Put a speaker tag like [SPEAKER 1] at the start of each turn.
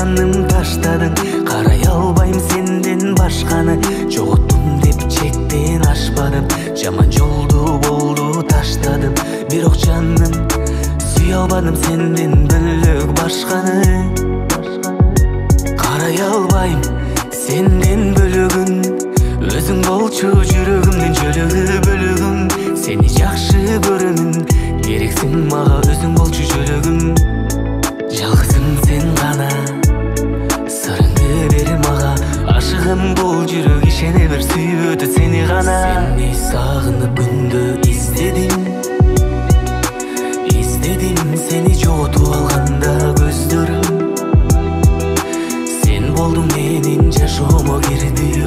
[SPEAKER 1] жаным таштадың, карай албайм сенден башканы. Жоготтум деп чектен ашпадым, жаман жолду болду таштадым. Бирок жаным сүйө албадым сенден бөлөк башканы. Карай албайм сенден бөлөгүн, өзүң болчу жүрөгүмдүн жөлөгү бөлөгүм. Сени жакшы көрөмүн, керексиң мага, өзүң болчу жөлөгүм. Жалгызым сен гана, сырыңды бер мага. Ашыгым бул жүрөк, ишене бер, сүйүп өтөт сени гана. Сени сагынып күндө издедим, сени жоготуп алганда көздөрүм. Сен болдуң менин жашоомо кирди